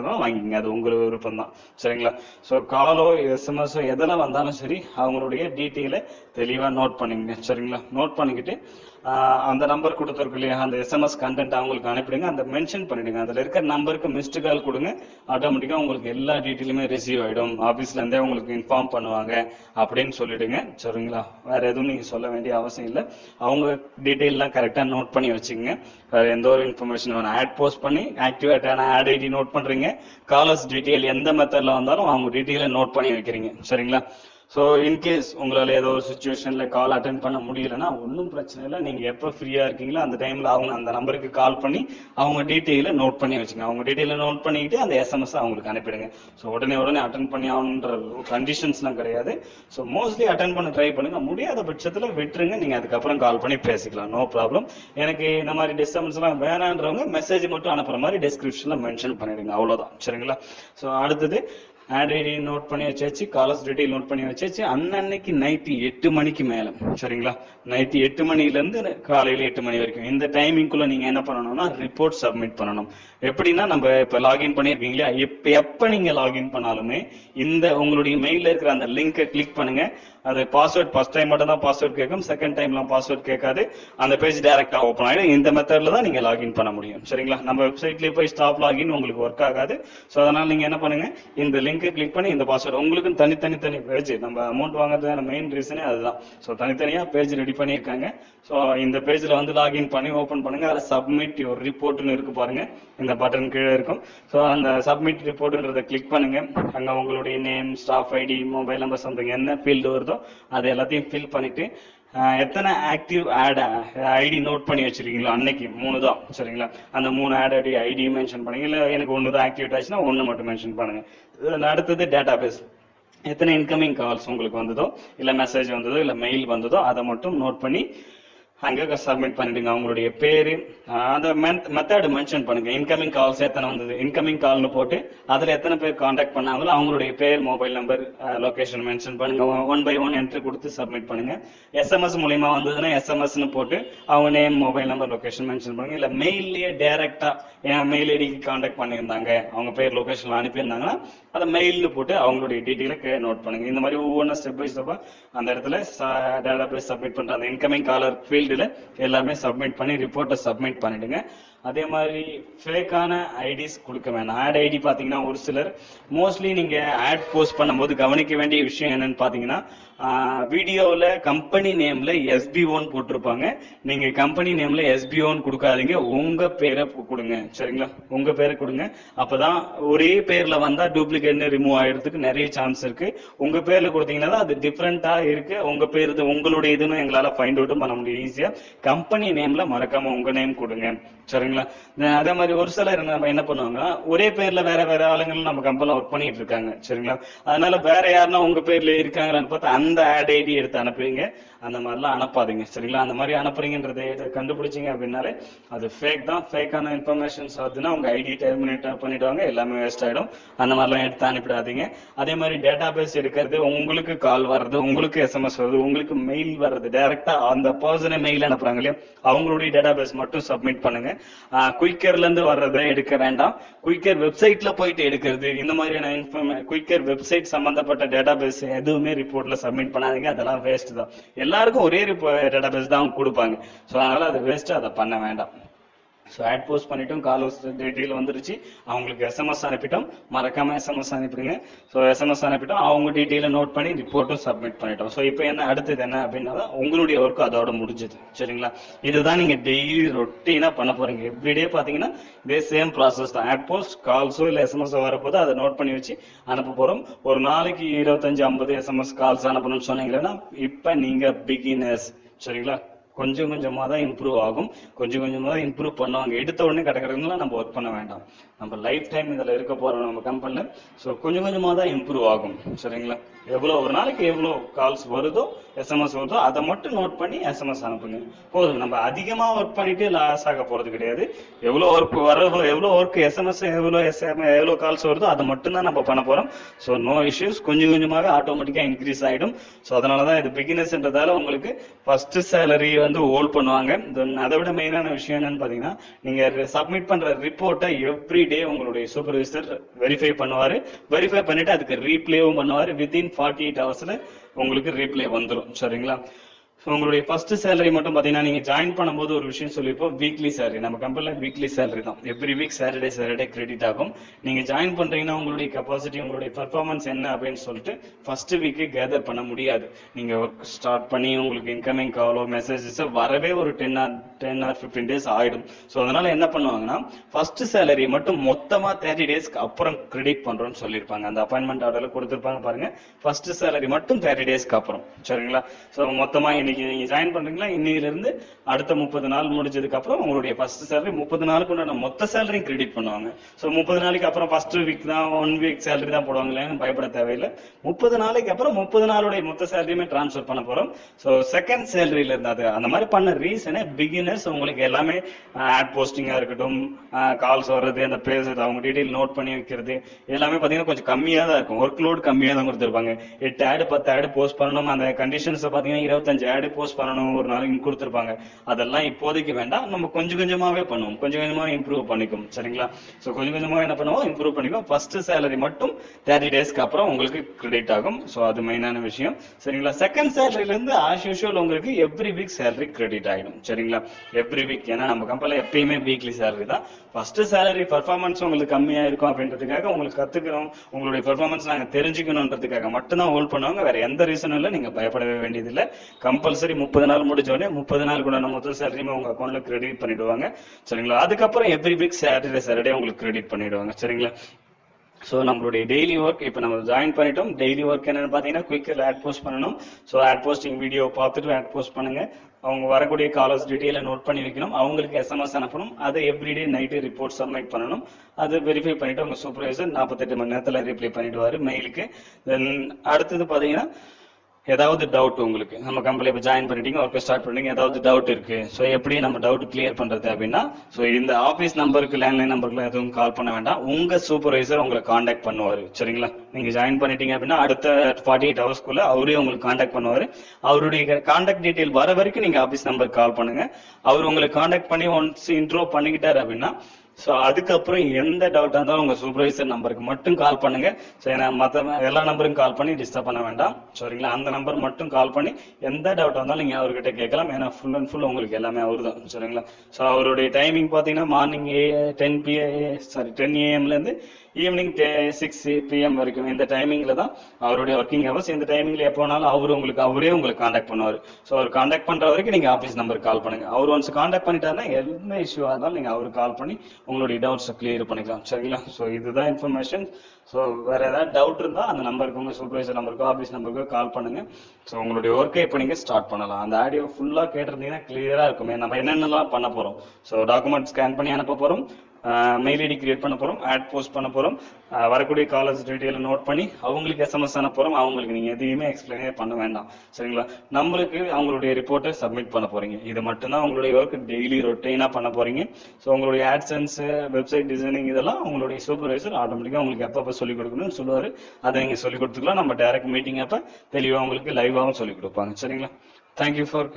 வாங்கிக்கிறோம் வாங்கிக்கங்க, அது உங்கள் விருப்பம் தான். சரிங்களா? ஸோ காலோ எஸ்எம்எஸோ எதில் வந்தாலும் சரி அவங்களுடைய டீட்டெயிலை தெளிவாக நோட் பண்ணிங்க. சரிங்களா? நோட் பண்ணிக்கிட்டு அந்த நம்பர் கொடுத்துருக்கு இல்லையா, அந்த எஸ்எம்எஸ் கண்டென்ட் அவங்களுக்கு அனுப்பிடுங்க. அந்த மென்ஷன் பண்ணிடுங்க, அதில் இருக்கிற நம்பருக்கு மிஸ்டு கால் கொடுங்க. ஆட்டோமேட்டிக்காக உங்களுக்கு எல்லா டீட்டெயிலுமே ரிசீவ் ஆகிடும். ஆஃபீஸ்லேருந்தே உங்களுக்கு இன்ஃபார்ம் பண்ணுவாங்க அப்படின்னு சொல்லிடுங்க. சரிங்களா? வேறு எதுவும் நீங்கள் சொல்ல வேண்டிய அவசியம் இல்லை. அவங்க டீட்டெயிலெலாம் கரெக்டாக நோட் பண்ணி வச்சுக்கோங்க. வேறு எந்த ஒரு இன்ஃபர்மேஷன் வேணும். ஆட் போஸ்ட் பண்ணி ஆக்டிவேட்டான ஆட் ஐடி நோட் பண்ணுறீங்க. காலர்ஸ் டீட்டெயில் எந்த மெத்தடில் வந்தாலும் அவங்க டீட்டெயிலை நோட் பண்ணி வைக்கிறீங்க. சரிங்களா? ஸோ இன்கேஸ் உங்களால் ஏதோ ஒரு சுச்சுவேஷனில் கால் அட்டன் பண்ண முடியலன்னா ஒன்றும் பிரச்சனை இல்லை. நீங்கள் எப்போ ஃப்ரீயாக இருக்கீங்களோ அந்த டைமில் அவங்க அந்த நம்பருக்கு கால் பண்ணி அவங்க டீட்டெயிலை நோட் பண்ணி வச்சுங்க. அவங்க டீட்டெயிலை நோட் பண்ணிக்கிட்டு அந்த எஸ்எம்எஸ் அவங்களுக்கு அனுப்பிடுங்க. ஸோ உடனே உடனே அட்டன் பண்ணி ஆகணுன்ற கண்டிஷன்ஸ்லாம் கிடையாது. ஸோ மோஸ்ட்லி அட்டன் பண்ண ட்ரை பண்ணுங்கள். முடியாத பட்சத்தில் விட்டுருங்க. நீங்கள் அதுக்கப்புறம் கால் பண்ணி பேசிக்கலாம், நோ ப்ராப்ளம். எனக்கு இந்த மாதிரி டிஸ்டர்பன்ஸ்லாம் வேணான்றவங்க மெசேஜ் மட்டும் அனுப்புகிற மாதிரி டிஸ்கிரிப்ஷனில் மென்ஷன் பண்ணிவிடுங்க. அவ்வளோதான். சரிங்களா? ஸோ அடுத்தது ஆட் ஐடி நோட் பண்ணி வச்சாச்சு, காலர்ஸ் டீட்டெயில் நோட் பண்ணி வச்சாச்சு. அன்னன்னைக்கு நைட்டு எட்டு மணிக்கு மேலே, சரிங்களா, நைட்டு எட்டு மணிலேருந்து காலையில் எட்டு மணி வரைக்கும் இந்த டைமிங்குள்ளே நீங்கள் என்ன பண்ணணும்னா ரிப்போர்ட் சப்மிட் பண்ணணும். எப்படின்னா, நம்ம இப்போ லாகின் பண்ணியிருக்கீங்க இல்லையா, எப்போ எப்போ நீங்கள் லாகின் பண்ணாலுமே இந்த உங்களுடைய மெயிலில் இருக்கிற அந்த லிங்கை கிளிக் பண்ணுங்கள். அது பாஸ்வேர்ட் ஃபர்ஸ்ட் டைம் மட்டும் தான் பாஸ்வேர்ட் கேட்கும், செகண்ட் டைம்லாம் பாஸ்வேர்ட் கேட்காது. அந்த பேஜ் டேரெக்டாக ஓப்பன் ஆகிடும். இந்த மெத்தடில் தான் நீங்கள் லாகின் பண்ண முடியும். சரிங்களா? நம்ம வெப்சைட்லேயே போய் ஸ்டாப் லாகின் உங்களுக்கு ஒர்க் ஆகாது. ஸோ அதனால் நீங்கள் என்ன பண்ணுங்கள், இந்த லிங்கை கிளிக் பண்ணி இந்த பாஸ்வேர்டு உங்களுக்கு தனித்தனி தனி பேஜ், நம்ம அமௌண்ட் வாங்குறதுக்கான மெயின் ரீசனே அதுதான். ஸோ தனித்தனியாக பேஜ் ரெடி பண்ணியிருக்காங்க. ஸோ இந்த பேஜில் வந்து லாகின் பண்ணி ஓப்பன் பண்ணுங்கள். அதில் சப்மிட் யுவர் ரிப்போர்ட்னு இருக்கு பாருங்கள், இந்த பட்டன் கீழே இருக்கும். ஸோ அந்த சப்மிட் ரிப்போர்ட்டுன்றதை கிளிக் பண்ணுங்கள். அங்கே உங்களுடைய name, staff ID, mobile number, something என்ன ஃபீல்டு வருதோ அது எல்லாத்தையும் ஃபில் பண்ணிவிட்டு எத்தனை ஆக்டிவ் ஆட் ஐடி நோட் பண்ணி வச்சிருக்கீங்களோ அன்னைக்கு மூணு தான். சரிங்களா? அந்த மூணு ஆட் ஐடி ஐடியும் மென்ஷன் பண்ணுங்க. இல்லை எனக்கு ஒன்று தான் ஆக்டிவேட் ஆச்சுன்னா ஒன்று மட்டும் மென்ஷன் பண்ணுங்க. அடுத்தது டேட்டா பேஸ், எத்தனை இன்கமிங் கால்ஸ் உங்களுக்கு வந்ததோ, இல்லை மெசேஜ் வந்ததோ, இல்லை மெயில் வந்ததோ அதை மட்டும் நோட் பண்ணி அங்கே சப்மிட் பண்ணிடுங்க. அவங்களுடைய பேர், அந்த மெத்தட் மென்ஷன் பண்ணுங்க. இன்கமிங் கால்ஸ் எத்தனை வந்தது, இன்கமிங் கால்னு போட்டு அதில் எத்தனை பேர் காண்டாக்ட் பண்ணாங்களோ அவங்களுடைய பேர், மொபைல் நம்பர், லொக்கேஷன் மென்ஷன் பண்ணுங்க. ஒன் பை ஒன் என்ட்ரி கொடுத்து சப்மிட் பண்ணுங்க. எஸ்எம்எஸ் மூலியமா வந்ததுன்னா எஸ்எம்எஸ்ன்னு போட்டு அவங்க name, mobile number, location mention பண்ணுங்க. இல்லை மெயிலே டேரெக்டாக என் மெயில் ஐடிக்கு காண்டாக்ட் பண்ணியிருந்தாங்க, அவங்க பேர் லொக்கேஷன் அனுப்பியிருந்தாங்கன்னா அதை மெயில்னு போட்டு அவங்களுடைய டீட்டெயிலை நோட் பண்ணுங்க. இந்த மாதிரி ஒவ்வொன்றும் ஸ்டெப் பை ஸ்டெப்பாக அந்த இடத்துல டேட்டா பேஸ் சப்மிட் பண்ணுற அந்த இன்கமிங் காலர் ஃபீல்டில் எல்லாமே சப்மிட் பண்ணி ரிப்போர்ட்டை சப்மிட் பண்ணிடுங்க. அதே மாதிரி ஃபேக்கான ஐடிஸ் கொடுக்க வேணாம். ஆட் ஐடி பார்த்தீங்கன்னா ஒரு சிலர் மோஸ்ட்லி நீங்கள் ஆட் போஸ்ட் பண்ணும்போது கவனிக்க வேண்டிய விஷயம் என்னன்னு பார்த்தீங்கன்னா, வீடியோவில் கம்பெனி நேமில் எஸ்பிஓன்னு போட்டிருப்பாங்க. நீங்கள் கம்பெனி நேமில் எஸ்பிஓன்னு கொடுக்காதீங்க, உங்கள் பேரை கொடுங்க. சரிங்களா? உங்கள் பேரை கொடுங்க. அப்போ தான் ஒரே பேரில் வந்தால் டூப்ளிகேட்னு ரிமூவ் ஆகிறதுக்கு நிறைய சான்ஸ் இருக்குது. உங்கள் பேரில் கொடுத்தீங்கன்னா தான் அது டிஃப்ரெண்ட்டாக இருக்குது, உங்கள் பேர் இது உங்களுடைய இதுன்னு எங்களால் ஃபைண்ட் அவுட்டும் பண்ண முடியும் ஈஸியாக. கம்பெனி நேமில் மறக்காமல் உங்கள் நேம் கொடுங்க. சரிங்களா? அதே மாதிரி ஒரு சிலர் நம்ம என்ன பண்ணுவாங்கன்னா, ஒரே பேரில் வேற வேற ஆளுங்களும் நம்ம கம்பெனியில் ஒர்க் பண்ணிட்டு இருக்காங்க. சரிங்களா? அதனால வேற யாருன்னா உங்கள் பேரில் இருக்காங்களான்னு பார்த்தா அந்த ஆட் ஐடி எடுத்து அனுப்புவீங்க. அந்த மாதிரிலாம் அனுப்பாதீங்க. சரிங்களா? அந்த மாதிரி அனுப்புறீங்கன்றதை கண்டுபிடிச்சிங்க அப்படின்னாலே அது ஃபேக் தான். ஃபேக்கான இன்ஃபர்மேஷன்ஸ் வருதுன்னா உங்கள் ஐடி டெர்மினேட் பண்ணிடுவாங்க, எல்லாமே வேஸ்ட் ஆகிடும். அந்த மாதிரிலாம் எடுத்து அனுப்பிடாதீங்க. அதே மாதிரி டேட்டா பேஸ் எடுக்கிறது, உங்களுக்கு கால் வர்றது, உங்களுக்கு எஸ்எம்எஸ் வருது, உங்களுக்கு மெயில் வர்றது, டைரெக்டாக அந்த பர்சனை மெயில் அனுப்புறாங்க இல்லையா, அவங்களுடைய டேட்டா பேஸ் மட்டும் சப்மிட் பண்ணுங்க. குயிக்கர்லேருந்து வர்றதை எடுக்க வேண்டாம். குயிக்கர் வெப்சைட்டில் போயிட்டு எடுக்கிறது, இந்த மாதிரியான இன்ஃபர்மே குயிக்கர் வெப்சைட் சம்மந்தப்பட்ட டேட்டா பேஸ் எதுவுமே ரிப்போர்ட்டில் சப்மிட் பண்ணாதீங்க. அதெல்லாம் வேஸ்ட் தான். எல்லாருக்கும் ஒரே டேட்டா பேஸ் தான் அவங்க கொடுப்பாங்க. ஸோ அதனால் அது வேஸ்ட்டு, அதை பண்ண வேண்டாம். ஸோ ஆட் போஸ்ட் பண்ணிட்டோம், கால் டீட்டெயில் வந்துருச்சு, அவங்களுக்கு எஸ்எம்எஸ் அனுப்பிட்டோம். மறக்காமல் எஸ்எம்எஸ் அனுப்பிடுங்க. ஸோ எஸ்எம்எஸ் அனுப்பிட்டோம், அவங்க டீட்டெயிலை நோட் பண்ணி ரிப்போர்ட்டும் சப்மிட் பண்ணிட்டோம். ஸோ இப்போ என்ன அடுத்தது என்ன அப்படின்னா, உங்களுடைய ஒர்க் அதோட முடிஞ்சது. சரிங்களா? இதுதான் நீங்கள் டெய்லி ரொட்டீனாக பண்ண போகிறீங்க. எவ்ரிடே பார்த்தீங்கன்னா இதே சேம் ப்ராசஸ் தான். ஆட் போஸ்ட், கால்ஸோ இல்லை எஸ்எம்எஸோ வரப்போது அதை நோட் பண்ணி வச்சு அனுப்ப போகிறோம். ஒரு நாளைக்கு இருபத்தஞ்சு ஐம்பது எஸ்எம்எஸ் கால்ஸ் அனுப்பணும்னு சொன்னீங்கன்னா இப்போ நீங்கள் பிகினர்ஸ். சரிங்களா? கொஞ்சம் கொஞ்சமாக தான் இம்ப்ரூவ் ஆகும். கொஞ்சம் கொஞ்சமாக தான் இம்ப்ரூவ் பண்ணுவாங்க. எடுத்த உடனே கடை கடைலாம் நம்ம ஒர்க் பண்ண வேண்டாம். நம்ம லைஃப் டைம் இதில் இருக்க போகிறோம் நம்ம கம்பெனியில். ஸோ கொஞ்சம் கொஞ்சமாக தான் இம்ப்ரூவ் ஆகும். சரிங்களா? எவ்வளோ ஒரு நாளைக்கு எவ்வளோ கால்ஸ் வருதோ, எஸ்எம்எஸ் வருதோ அதை மட்டும் நோட் பண்ணி எஸ்எம்எஸ் அனுப்புங்க போதும். நம்ம அதிகமாக ஒர்க் பண்ணிட்டு லாஸ் ஆக போகிறது கிடையாது. எவ்வளோ ஒர்க் வர எவ்வளோ ஒர்க் எஸ்எம்எஸ் எவ்வளோ எஸ்எம் எவ்வளோ கால்ஸ் வருதோ அதை மட்டும்தான் நம்ம பண்ண போகிறோம். So no issues. கொஞ்சம் கொஞ்சமாக ஆட்டோமேட்டிக்காக இன்க்ரீஸ் ஆகிடும். ஸோ அதனால தான் இது பிகினர்ஸ்ன்றதால உங்களுக்கு ஃபஸ்ட்டு சேலரி வந்து ஹோல்ட் பண்ணுவாங்க. Then அதை விட மெயினான விஷயம் என்னன்னு பாத்தீங்கன்னா, நீங்க சப்மிட் பண்ற ரிப்போர்ட்டை எவ்ரி டே உங்களுடைய சூப்பர்வைசர் வெரிஃபை பண்ணுவாரு. வெரிஃபை பண்ணிட்டு அதுக்கு ரீப்ளேவும் பண்ணுவாரு. வித்தின் ஃபார்ட்டி எயிட் ஹவர்ஸ்ல உங்களுக்கு ரீப்ளே வந்துடும். சரிங்களா? உங்களுடைய ஃபர்ஸ்ட் சேலரி மட்டும் பாத்தீங்கன்னா, நீங்க ஜாயின் பண்ணும்போது ஒரு விஷயம் சொல்லிப்போம், வீக்லி சேலரி. நம்ம கம்பெனில வீக்லி சேலரி தான். Every week Saturday Saturday credit ஆகும். நீங்க ஜாயின் பண்றீங்கன்னா உங்களுடைய கெப்பாசிட்டி, உங்களுடைய பெர்ஃபார்மன்ஸ் என்ன அப்படின்னு சொல்லிட்டு ஃபர்ஸ்ட் வீக்கு கேதர் பண்ண முடியாது. நீங்க ஒர்க் ஸ்டார்ட் பண்ணி உங்களுக்கு இன்கமிங் காலோ மெசேஜஸ் வரவே ஒரு ten or ten or fifteen days ஆயிடும். ஸோ அதனால என்ன பண்ணுவாங்கன்னா, ஃபர்ஸ்ட் சேலரி மட்டும் மொத்தமா தேர்ட்டி டேஸ்க்கு அப்புறம் கிரெடிட் பண்றோம்னு சொல்லியிருப்பாங்க. அந்த அப்பாயின்மெண்ட் ஆர்டர்ல கொடுத்துருப்பாங்க பாருங்க. ஃபர்ஸ்ட் சேலரி மட்டும் தேர்ட்டி டேஸ்க்கு அப்புறம். சரிங்களா? ஸோ மொத்தமா இன்னைக்கு நீங்க ஜாயின் பண்றீங்களா, இன்னையில இருந்து அடுத்த முப்பது நாள் முடிஞ்சதுக்கு அப்புறம் உங்களுடைய ஃபர்ஸ்ட் சேலரி முப்பது நாளுக்கு உண்டான மொத்த சேலரி கிரெடிட் பண்ணுவாங்க. ஸோ முப்பது நாளைக்கு அப்புறம் ஃபர்ஸ்ட் வீக் தான் ஒன் வீக் சேலரி தான் போடுவாங்களேன்னு பயப்பட தேவையில்லை. முப்பது நாளைக்கு அப்புறம் முப்பது நாளுடைய மொத்த சேலரியுமே டிரான்ஸ்ஃபர் பண்ண போறோம். ஸோ செகண்ட் சேலரியில இருந்து அது அந்த மாதிரி பண்ண ரீசனே பிகினர்ஸ் உங்களுக்கு எல்லாமே ஆட் போஸ்டிங்கா இருக்கட்டும், கால்ஸ் வர்றது, அந்த பேசுறது, அவங்க டீடைல் நோட் பண்ணி வைக்கிறது எல்லாமே பாத்தீங்கன்னா கொஞ்சம் கம்மியா தான் இருக்கும். ஒர்க் லோட் கம்மியா தான் கொடுத்துருப்பாங்க. எட்டு ஆடு பத்து ஆடு போஸ்ட் பண்ணணும். அந்த கண்டிஷன்ஸ் பாத்தீங்கன்னா இருபத்தஞ்சு ஆடு போஸ்ட் பண்ணணும் ஒரு நாளைக்கு கொடுத்துருப்பாங்க. அதெல்லாம் இப்போதைக்கு வேண்டாம். நம்ம கொஞ்சம் கொஞ்சமாவே பண்ணுவோம். கொஞ்சம் கொஞ்சமா இம்ப்ரூவ் பண்ணிக்கும். சரிங்களா? ஸோ கொஞ்சம் கொஞ்சமா என்ன பண்ணுவோம், இம்ப்ரூவ் பண்ணிக்கும். ஃபர்ஸ்ட் சேலரி மட்டும் தேர்ட்டி டேஸ்க்கு அப்புறம் உங்களுக்கு கிரெடிட் ஆகும். ஸோ அது மெயினான விஷயம். சரிங்களா? செகண்ட் சேலரியில இருந்து ஆஸ் யூஷுவல் உங்களுக்கு எவ்ரி வீக் சேலரி கிரெடிட் ஆயிடும். சரிங்களா? Every week. ஏன்னா நம்ம கம்பெனில எப்பயுமே வீக்லி சேலரி தான். ஃபர்ஸ்ட் சேலரி பர்ஃபார்மன்ஸ் உங்களுக்கு கம்மியா இருக்கும் அப்படின்றதுக்காக, உங்களுக்கு கத்துக்கணும், உங்களுடைய பர்ஃபார்மன்ஸ் நாங்க தெரிஞ்சுக்கணுன்றதுக்காக மட்டும்தான் ஹோல்ட் பண்ணுவாங்க. வேற எந்த ரீசனும் இல்லை. நீங்க பயப்படவே வேண்டியதில்லை. கம்பல்சரி முப்பது நாள் முடிஞ்ச உடனே முப்பது நாளுக்கு உண்டான மொத்த சேலரியுமே உங்க அக்கௌண்ட்ல கிரெடிட் பண்ணிடுவாங்க. சரிங்களா? அதுக்கப்புறம் எவ்ரி வீக் சாட்டர்டே சாட்டர்டே உங்களுக்கு கிரெடிட் பண்ணிடுவாங்க. சரிங்களா? ஸோ நம்மளுடைய டெய்லி ஒர்க் இப்போ நம்ம ஜாயின் பண்ணிட்டோம். டெய்லி ஒர்க் என்னன்னு பார்த்தீங்கன்னா, குயிக்கில் ஆட் போஸ்ட் பண்ணணும். ஸோ ஆட் போஸ்டிங் வீடியோ பார்த்துட்டு ஆட் போஸ்ட் பண்ணுங்க. அவங்க வரக்கூடிய காலர்ஸ் டீட்டெயிலை நோட் பண்ணி வைக்கணும். அவங்களுக்கு எஸ்எம்எஸ் அனுப்பணும். அதை எவ்ரிடே நைட்டு ரிப்போர்ட் சப்மிட் பண்ணணும். அது வெரிஃபை பண்ணிட்டு உங்க சூப்பர்வைசர் நாற்பத்தெட்டு மணி நேரத்தில் ரிப்ளை பண்ணிடுவார் மெயிலுக்கு. தென் அடுத்தது பார்த்தீங்கன்னா, ஏதாவது டவுட் உங்களுக்கு, நம்ம கம்பெனி இப்போ ஜாயின் பண்ணிட்டீங்க, ஒர்க் ஸ்டார்ட் பண்ணீங்க, ஏதாவது டவுட் இருக்கு, ஸோ எப்படி நம்ம டவுட் கிளியர் பண்றது அப்படின்னா, ஸோ இந்த ஆஃபீஸ் நம்பருக்கு, லேண்ட்லைன் நம்பருக்கு எதுவும் கால் பண்ண வேண்டாம். உங்க சூப்பர்வைசர் உங்களை காண்டாக்ட் பண்ணுவார். சரிங்களா? நீங்க ஜாயின் பண்ணிட்டீங்க அப்படின்னா அடுத்த ஃபார்ட்டி எயிட் ஹவர்ஸ்க்குள்ள அவரே உங்களுக்கு காண்டாக்ட் பண்ணுவார். அவருடைய காண்டாக்ட் டீட்டெயில் வர வரைக்கும் நீங்க ஆஃபீஸ் நம்பருக்கு கால் பண்ணுங்க. அவர் உங்களுக்கு காண்டாக்ட் பண்ணி ஒன்ஸ் இன்ட்ரோ பண்ணிக்கிட்டாரு அப்படின்னா, ஸோ அதுக்கப்புறம் எந்த டவுட்டாக இருந்தாலும் உங்கள் சூப்பர்வைசர் நம்பருக்கு மட்டும் கால் பண்ணுங்க. ஸோ ஏன்னா மற்ற எல்லா நம்பருக்கும் கால் பண்ணி டிஸ்டர்ப் பண்ண வேண்டாம். சரிங்களா? அந்த நம்பர் மட்டும் கால் பண்ணி எந்த டவுட்டாக இருந்தாலும் நீங்கள் அவர்கிட்ட கேட்கலாம். ஏன்னா ஃபுல் அண்ட் ஃபுல் உங்களுக்கு எல்லாமே அவர் தான். சரிங்களா? ஸோ அவருடைய டைமிங் பார்த்தீங்கன்னா morning A ten P sorry ten ஏஎம்லேருந்து ஈவினிங் சிக்ஸ் பிஎம் வரைக்கும் இந்த டைமிங்ல தான் அவருடைய ஒர்க்கிங் ஹவர்ஸ். இந்த டைமிங்ல எப்போ வேணாலும் அவரு உங்களுக்கு அவரே உங்களுக்கு காண்டாக்ட் பண்ணுவார். ஸோ அவர் காண்டாக்ட் பண்ற வரைக்கும் நீங்க ஆஃபீஸ் நம்பருக்கு கால் பண்ணுங்க. அவர் ஒன்ஸ் காண்டாக்ட் பண்ணிட்டாருன்னா எந்த இஷ்யூவாக இருந்தாலும் நீங்க அவருக்கு கால் பண்ணி உங்களுடைய டவுட்ஸை கிளியர் பண்ணிக்கலாம். சரிங்களா? ஸோ இதுதான் இன்ஃபர்மேஷன். ஸோ வேற ஏதாவது டவுட் இருந்தா அந்த நம்பருக்கு, உங்க சூப்பர்வைசர் நம்பருக்கோ ஆஃபீஸ் நம்பருக்கோ கால் பண்ணுங்க. ஸோ உங்களுடைய ஒர்க்கை இப்போ நீங்க ஸ்டார்ட் பண்ணலாம். அந்த ஆடியோ ஃபுல்லா கேட்டிருந்தீங்கன்னா கிளியரா இருக்குமே, நம்ம என்னென்னலாம் பண்ண போறோம். ஸோ டாக்குமெண்ட் ஸ்கேன் பண்ணி அனுப்ப போறோம், மெயில் ஐடி கிரியேட் பண்ண போறோம், ஆட் போஸ்ட் பண்ண போறோம், வரக்கூடிய காலர்ஸ் டீட்டெயில் நோட் பண்ணி அவங்களுக்கு எஸ்எம்எஸ் அனுப்ப போறோம். அவங்களுக்கு நீங்க எதையுமே எக்ஸ்பிளைனே பண்ண வேண்டாம். சரிங்களா? நம்மளுக்கு அவங்களுடைய ரிப்போர்ட்டை சப்மிட் பண்ண போறீங்க. இது மட்டும்தான் உங்களுடைய ஒர்க். டெய்லி ரொட்டீனா பண்ண போறீங்க. ஸோ உங்களுடைய ஆட்சன்ஸ், வெப்சைட் டிசைனிங் இதெல்லாம் உங்களுடைய சூப்பர்வைசர் ஆட்டோமேட்டிக்கா உங்களுக்கு எப்பப்ப சொல்லிக் கொடுக்கணும்னு சொல்லுவாரு. அதை நீங்க சொல்லிக் கொடுத்துக்கலாம். நம்ம டைரக்ட் மீட்டிங் அப்ப தெளிவா உங்களுக்கு லைவாகவும் சொல்லிக் கொடுப்பாங்க. சரிங்களா? Thank you for